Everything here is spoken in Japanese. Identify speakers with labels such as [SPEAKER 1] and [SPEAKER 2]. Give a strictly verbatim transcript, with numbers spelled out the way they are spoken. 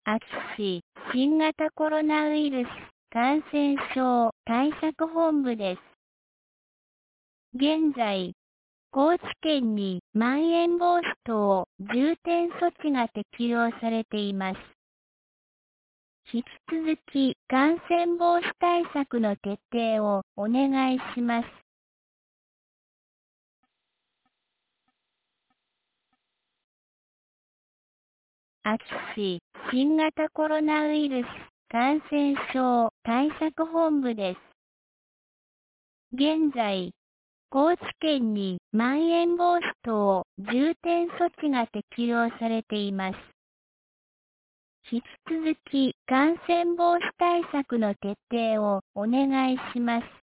[SPEAKER 1] 秋市新型コロナウイルス感染症対策本部です。現在、高知県にまん延防止等重点措置が適用されています。引き続き感染防止対策の徹底をお願いします。秋市新型コロナウイルス感染症対策本部です。現在、高知県にまん延防止等重点措置が適用されています。引き続き感染防止対策の徹底をお願いします。